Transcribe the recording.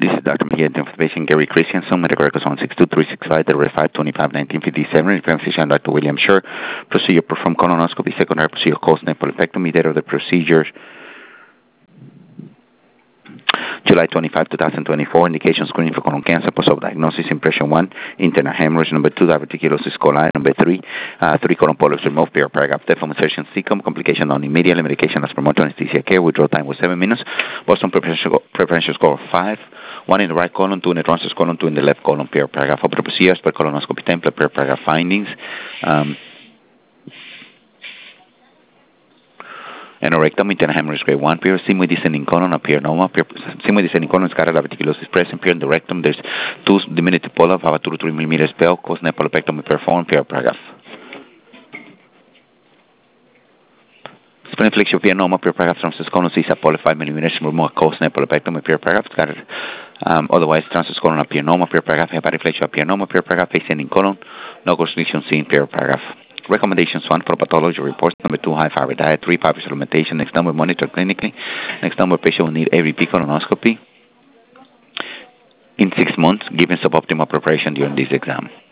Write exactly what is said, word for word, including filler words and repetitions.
This is Doctor Mejia, patient Gary Christiansen, medical records one six two three six five, five twenty-five nineteen fifty-seven. Referring physician Doctor William Scher. Procedure performed colonoscopy, secondary procedure caused polypectomy. Date of the procedure July twenty-fifth, twenty twenty-four. Indication screening for colon cancer. Post-op diagnosis. Impression one, internal hemorrhage. Number two, diverticulosis coli. Number three, uh, three colon polyps removed. Pair paragraph. Death insertion cecum. Complication non immediate. Medication as promoted anesthesia care. Withdrawal time was seven minutes. Boston preferential, preferential score of five. One in the right colon, two in the transverse colon, two in the left colon. Pair paragraph. Upper procedures per colonoscopy template. Pair paragraph findings. Um, Anorectum, internal hemorrhage grade one, pair, sigmoid descending colon, a pair normal, pair, sigmoid descending colon, scarlet diverticulosis present, pair in the rectum, there's two diminutive polyp, have a two to three millimeters spell, cause polypectomy performed, pair paragraph. Spleen inflection, pair normal, pair paragraph, transverse colon, sees a polyp five millimeters, remove a cause polypectomy, pair paragraph, scarlet, um, otherwise transverse colon, a pair normal, pair paragraph, hepatic flexion, a pair normal, pair paragraph, ascending colon, no constriction seen, pair paragraph. Recommendations: one, for pathology reports. Number two, high fiber diet. Three, fiber supplementation. Next number, monitor clinically. Next number, patient will need A V P colonoscopy in six months, given suboptimal preparation during this exam.